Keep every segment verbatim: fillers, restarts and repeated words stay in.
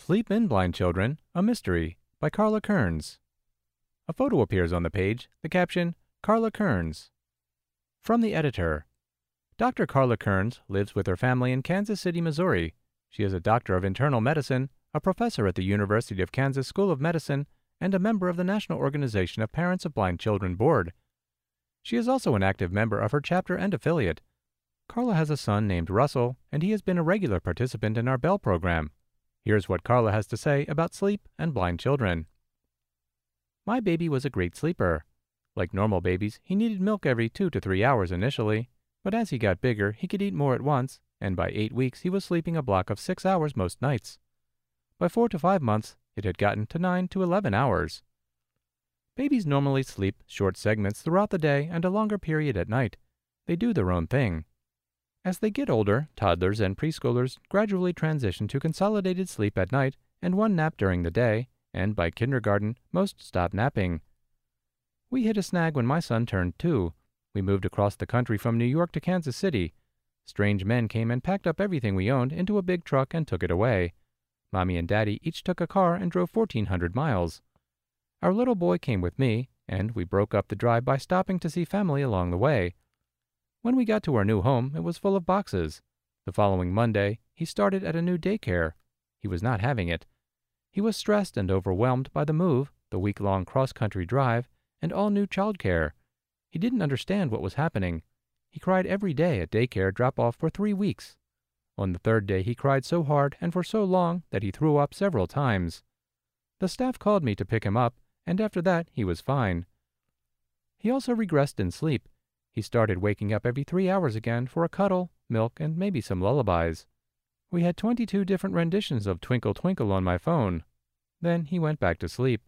Sleep in Blind Children, a Mystery by Carla Kearns. A photo appears on the page, the caption, Carla Kearns. From the editor. Doctor Carla Kearns lives with her family in Kansas City, Missouri. She is a doctor of internal medicine, a professor at the University of Kansas School of Medicine, and a member of the National Organization of Parents of Blind Children Board. She is also an active member of her chapter and affiliate. Carla has a son named Russell, and he has been a regular participant in our Bell program. Here's what Carla has to say about sleep and blind children. My baby was a great sleeper. Like normal babies, he needed milk every two to three hours initially, but as he got bigger, he could eat more at once, and by eight weeks he was sleeping a block of six hours most nights. By four to five months, it had gotten to nine to eleven hours. Babies normally sleep short segments throughout the day and a longer period at night. They do their own thing. As they get older, toddlers and preschoolers gradually transition to consolidated sleep at night and one nap during the day, and by kindergarten, most stop napping. We hit a snag when my son turned two. We moved across the country from New York to Kansas City. Strange men came and packed up everything we owned into a big truck and took it away. Mommy and Daddy each took a car and drove fourteen hundred miles. Our little boy came with me, and we broke up the drive by stopping to see family along the way. When we got to our new home, it was full of boxes. The following Monday, he started at a new daycare. He was not having it. He was stressed and overwhelmed by the move, the week-long cross-country drive, and all new childcare. He didn't understand what was happening. He cried every day at daycare drop-off for three weeks. On the third day, he cried so hard and for so long that he threw up several times. The staff called me to pick him up, and after that, he was fine. He also regressed in sleep. He started waking up every three hours again for a cuddle, milk, and maybe some lullabies. We had twenty-two different renditions of Twinkle Twinkle on my phone. Then he went back to sleep.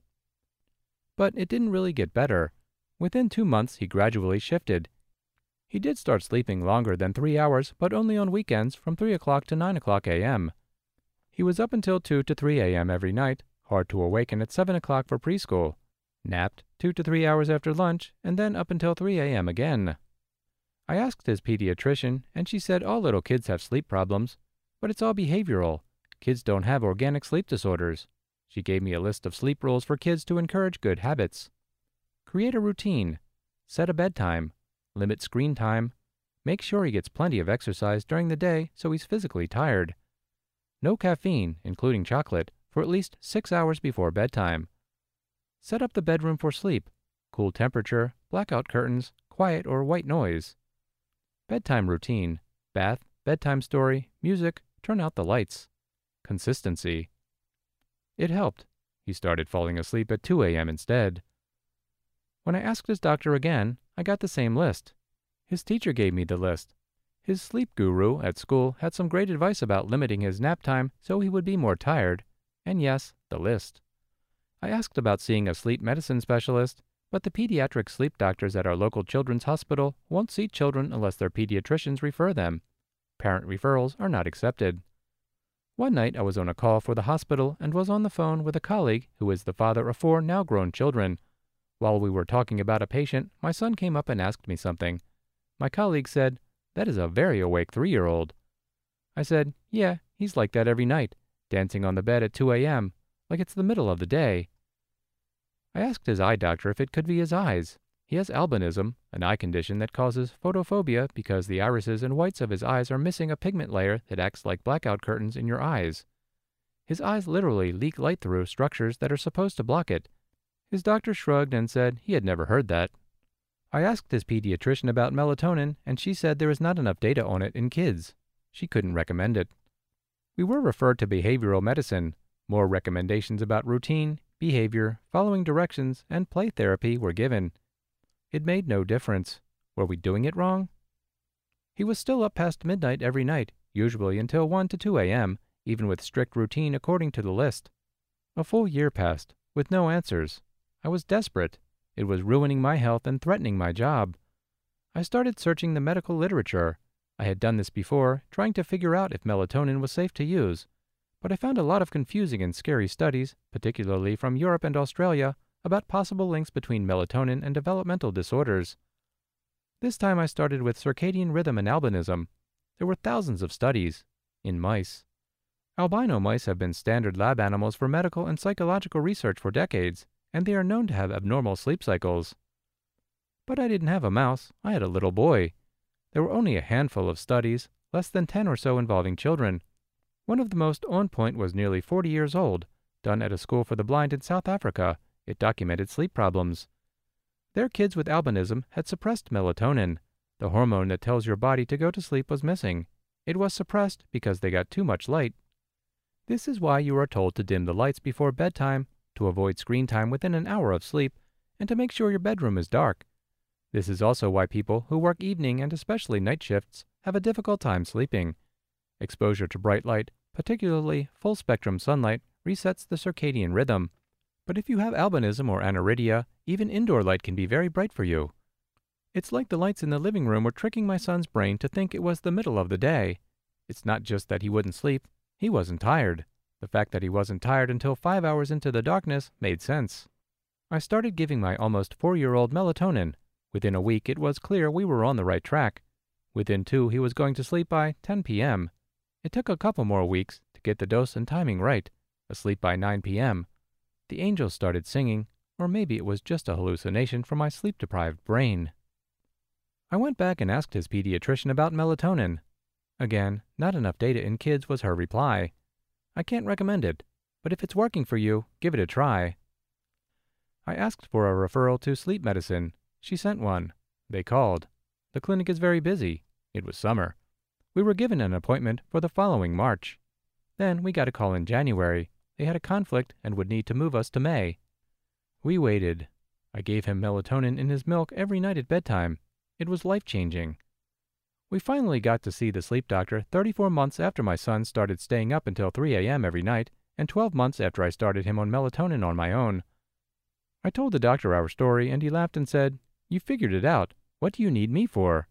But it didn't really get better. Within two months, he gradually shifted. He did start sleeping longer than three hours, but only on weekends from three o'clock to nine o'clock a m He was up until two to three a m every night, hard to awaken at seven o'clock for preschool. Napped two to three hours after lunch, and then up until three a m again. I asked his pediatrician, and she said all little kids have sleep problems, but it's all behavioral. Kids don't have organic sleep disorders. She gave me a list of sleep rules for kids to encourage good habits. Create a routine. Set a bedtime. Limit screen time. Make sure he gets plenty of exercise during the day so he's physically tired. No caffeine, including chocolate, for at least six hours before bedtime. Set up the bedroom for sleep. Cool temperature, blackout curtains, quiet or white noise. Bedtime routine. Bath, bedtime story, music, turn out the lights. Consistency. It helped. He started falling asleep at two a m instead. When I asked his doctor again, I got the same list. His teacher gave me the list. His sleep guru at school had some great advice about limiting his nap time so he would be more tired. And yes, the list. I asked about seeing a sleep medicine specialist, but the pediatric sleep doctors at our local children's hospital won't see children unless their pediatricians refer them. Parent referrals are not accepted. One night I was on a call for the hospital and was on the phone with a colleague who is the father of four now grown children. While we were talking about a patient, my son came up and asked me something. My colleague said, "That is a very awake three-year-old." I said, "Yeah, he's like that every night, dancing on the bed at two a m, like it's the middle of the day." I asked his eye doctor if it could be his eyes. He has albinism, an eye condition that causes photophobia because the irises and whites of his eyes are missing a pigment layer that acts like blackout curtains in your eyes. His eyes literally leak light through structures that are supposed to block it. His doctor shrugged and said he had never heard that. I asked his pediatrician about melatonin, and she said there is not enough data on it in kids. She couldn't recommend it. We were referred to behavioral medicine. More recommendations about routine, behavior, following directions, and play therapy were given. It made no difference. Were we doing it wrong? He was still up past midnight every night, usually until one to two a m, even with strict routine according to the list. A full year passed, with no answers. I was desperate. It was ruining my health and threatening my job. I started searching the medical literature. I had done this before, trying to figure out if melatonin was safe to use. But I found a lot of confusing and scary studies, particularly from Europe and Australia, about possible links between melatonin and developmental disorders. This time I started with circadian rhythm and albinism. There were thousands of studies, in mice. Albino mice have been standard lab animals for medical and psychological research for decades, and they are known to have abnormal sleep cycles. But I didn't have a mouse, I had a little boy. There were only a handful of studies, less than ten or so involving children. One of the most on point was nearly forty years old, done at a school for the blind in South Africa. It documented sleep problems. Their kids with albinism had suppressed melatonin. The hormone that tells your body to go to sleep was missing. It was suppressed because they got too much light. This is why you are told to dim the lights before bedtime, to avoid screen time within an hour of sleep, and to make sure your bedroom is dark. This is also why people who work evening and especially night shifts have a difficult time sleeping. Exposure to bright light, particularly full-spectrum sunlight, resets the circadian rhythm. But if you have albinism or aniridia, even indoor light can be very bright for you. It's like the lights in the living room were tricking my son's brain to think it was the middle of the day. It's not just that he wouldn't sleep, he wasn't tired. The fact that he wasn't tired until five hours into the darkness made sense. I started giving my almost four-year-old melatonin. Within a week, it was clear we were on the right track. Within two, he was going to sleep by ten p m It took a couple more weeks to get the dose and timing right. Asleep by nine p m The angels started singing, or maybe it was just a hallucination from my sleep-deprived brain. I went back and asked his pediatrician about melatonin. Again, not enough data in kids was her reply. I can't recommend it, but if it's working for you, give it a try. I asked for a referral to sleep medicine. She sent one. They called. The clinic is very busy. It was summer. We were given an appointment for the following March. Then we got a call in January. They had a conflict and would need to move us to May. We waited. I gave him melatonin in his milk every night at bedtime. It was life-changing. We finally got to see the sleep doctor thirty-four months after my son started staying up until three a m every night, and twelve months after I started him on melatonin on my own. I told the doctor our story, and he laughed and said, "You figured it out. What do you need me for?"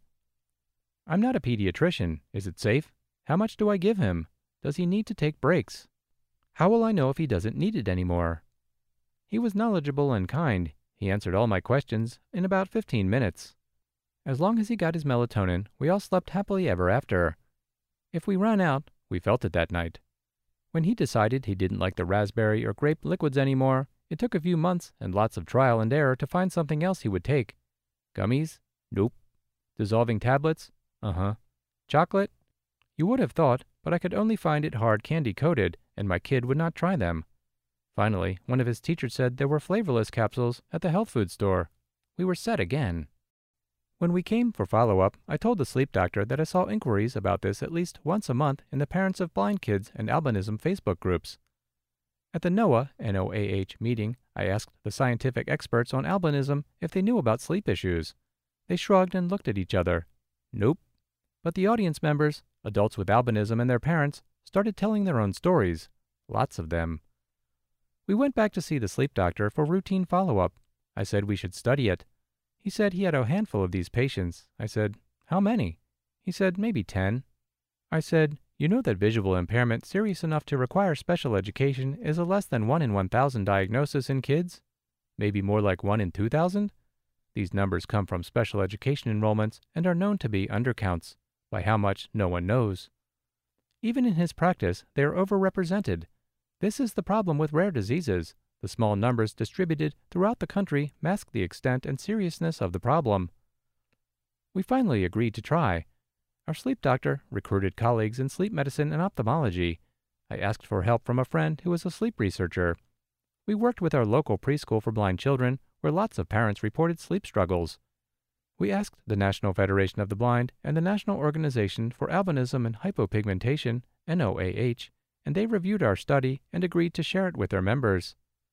I'm not a pediatrician. Is it safe? How much do I give him? Does he need to take breaks? How will I know if he doesn't need it anymore? He was knowledgeable and kind. He answered all my questions in about fifteen minutes. As long as he got his melatonin, we all slept happily ever after. If we ran out, we felt it that night. When he decided he didn't like the raspberry or grape liquids anymore, it took a few months and lots of trial and error to find something else he would take. Gummies? Nope. Dissolving tablets? Uh-huh. Chocolate? You would have thought, but I could only find it hard candy-coated, and my kid would not try them. Finally, one of his teachers said there were flavorless capsules at the health food store. We were set again. When we came for follow-up, I told the sleep doctor that I saw inquiries about this at least once a month in the Parents of Blind Kids and Albinism Facebook groups. At the NOAH, N O A H meeting, I asked the scientific experts on albinism if they knew about sleep issues. They shrugged and looked at each other. Nope. But the audience members, adults with albinism and their parents, started telling their own stories. Lots of them. We went back to see the sleep doctor for routine follow-up. I said we should study it. He said he had a handful of these patients. I said, "How many?" He said, "Maybe ten." I said, "You know that visual impairment serious enough to require special education is a less than one in one thousand diagnosis in kids? Maybe more like one in two thousand? These numbers come from special education enrollments and are known to be undercounts. By how much, no one knows. Even in his practice, they are overrepresented. This is the problem with rare diseases. The small numbers distributed throughout the country mask the extent and seriousness of the problem." We finally agreed to try. Our sleep doctor recruited colleagues in sleep medicine and ophthalmology. I asked for help from a friend who is a sleep researcher. We worked with our local preschool for blind children, where lots of parents reported sleep struggles. We asked the National Federation of the Blind and the National Organization for Albinism and Hypopigmentation, N O A H, and they reviewed our study and agreed to share it with their members.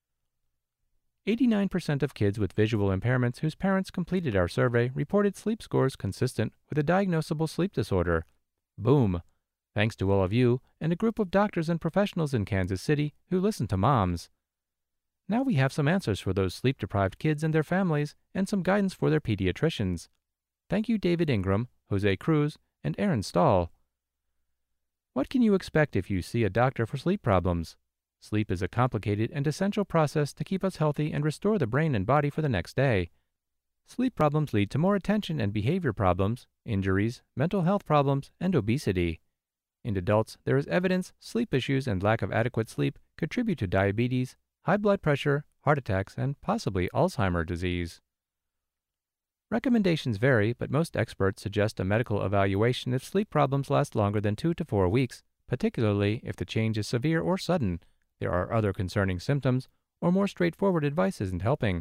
eighty-nine percent of kids with visual impairments whose parents completed our survey reported sleep scores consistent with a diagnosable sleep disorder. Boom! Thanks to all of you and a group of doctors and professionals in Kansas City who listen to moms. Now we have some answers for those sleep-deprived kids and their families and some guidance for their pediatricians. Thank you, David Ingram, Jose Cruz, and Aaron Stahl. What can you expect if you see a doctor for sleep problems? Sleep is a complicated and essential process to keep us healthy and restore the brain and body for the next day. Sleep problems lead to more attention and behavior problems, injuries, mental health problems, and obesity. In adults, there is evidence sleep issues and lack of adequate sleep contribute to diabetes, high blood pressure, heart attacks, and possibly Alzheimer's disease. Recommendations vary, but most experts suggest a medical evaluation if sleep problems last longer than two to four weeks, particularly if the change is severe or sudden, there are other concerning symptoms, or more straightforward advice isn't helping.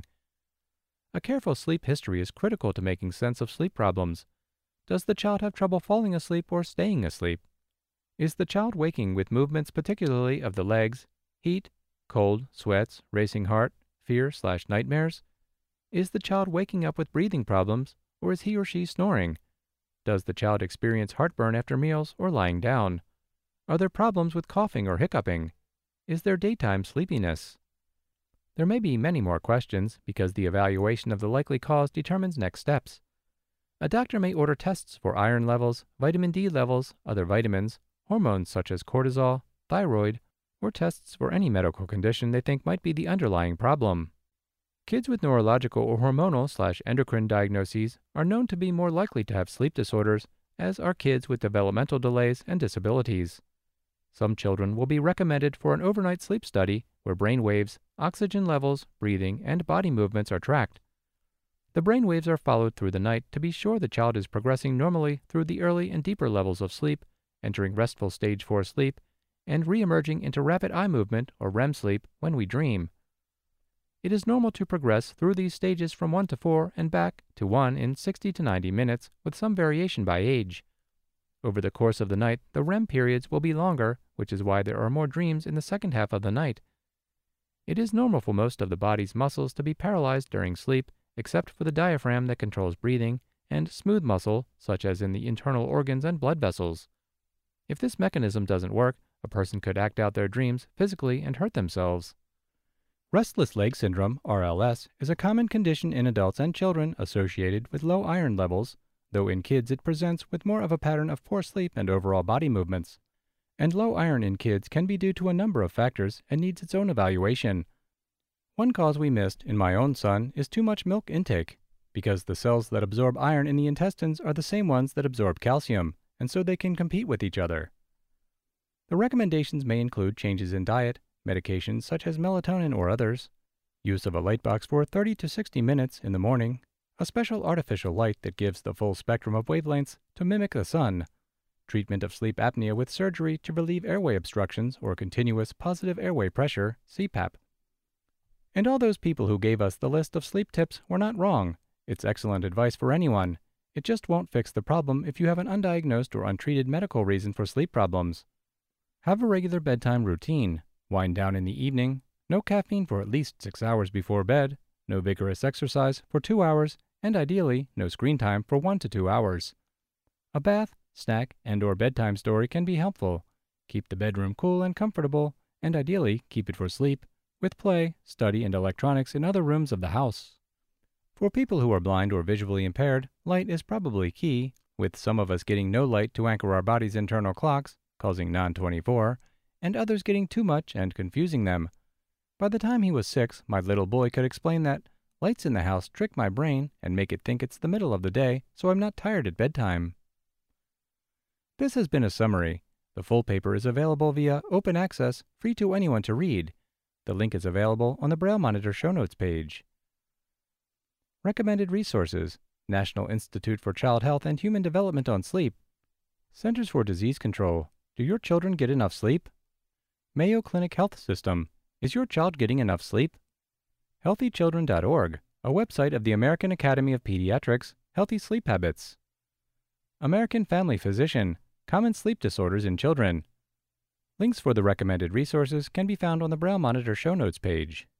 A careful sleep history is critical to making sense of sleep problems. Does the child have trouble falling asleep or staying asleep? Is the child waking with movements particularly of the legs, heat, cold, sweats, racing heart, fear slash nightmares? Is the child waking up with breathing problems, or is he or she snoring? Does the child experience heartburn after meals or lying down? Are there problems with coughing or hiccuping? Is there daytime sleepiness? There may be many more questions because the evaluation of the likely cause determines next steps. A doctor may order tests for iron levels, vitamin D levels, other vitamins, hormones such as cortisol, thyroid, or tests for any medical condition they think might be the underlying problem. Kids with neurological or hormonal slash endocrine diagnoses are known to be more likely to have sleep disorders, as are kids with developmental delays and disabilities. Some children will be recommended for an overnight sleep study where brain waves, oxygen levels, breathing, and body movements are tracked. The brain waves are followed through the night to be sure the child is progressing normally through the early and deeper levels of sleep, entering restful stage four sleep, and re-emerging into rapid eye movement or R E M sleep when we dream. It is normal to progress through these stages from one to four and back to one in sixty to ninety minutes, with some variation by age. Over the course of the night, the R E M periods will be longer, which is why there are more dreams in the second half of the night. It is normal for most of the body's muscles to be paralyzed during sleep, except for the diaphragm that controls breathing, and smooth muscle, such as in the internal organs and blood vessels. If this mechanism doesn't work, a person could act out their dreams physically and hurt themselves. Restless leg syndrome, R L S, is a common condition in adults and children associated with low iron levels, though in kids it presents with more of a pattern of poor sleep and overall body movements. And low iron in kids can be due to a number of factors and needs its own evaluation. One cause we missed in my own son is too much milk intake, because the cells that absorb iron in the intestines are the same ones that absorb calcium, and so they can compete with each other. The recommendations may include changes in diet, medications such as melatonin or others, use of a light box for thirty to sixty minutes in the morning, a special artificial light that gives the full spectrum of wavelengths to mimic the sun, treatment of sleep apnea with surgery to relieve airway obstructions or continuous positive airway pressure, C PAP. And all those people who gave us the list of sleep tips were not wrong. It's excellent advice for anyone. It just won't fix the problem if you have an undiagnosed or untreated medical reason for sleep problems. Have a regular bedtime routine. Wind down in the evening, no caffeine for at least six hours before bed, no vigorous exercise for two hours, and ideally, no screen time for one to two hours. A bath, snack, and or bedtime story can be helpful. Keep the bedroom cool and comfortable, and ideally, keep it for sleep, with play, study, and electronics in other rooms of the house. For people who are blind or visually impaired, light is probably key, with some of us getting no light to anchor our body's internal clocks, causing non twenty-four, and others getting too much and confusing them. By the time he was six, my little boy could explain that lights in the house trick my brain and make it think it's the middle of the day, so I'm not tired at bedtime. This has been a summary. The full paper is available via open access, free to anyone to read. The link is available on the Braille Monitor show notes page. Recommended resources: National Institute for Child Health and Human Development on Sleep, Centers for Disease Control. Do your children get enough sleep? Mayo Clinic Health System. Is your child getting enough sleep? healthy children dot org, a website of the American Academy of Pediatrics, Healthy Sleep Habits. American Family Physician, Common Sleep Disorders in Children. Links for the recommended resources can be found on the Braille Monitor show notes page.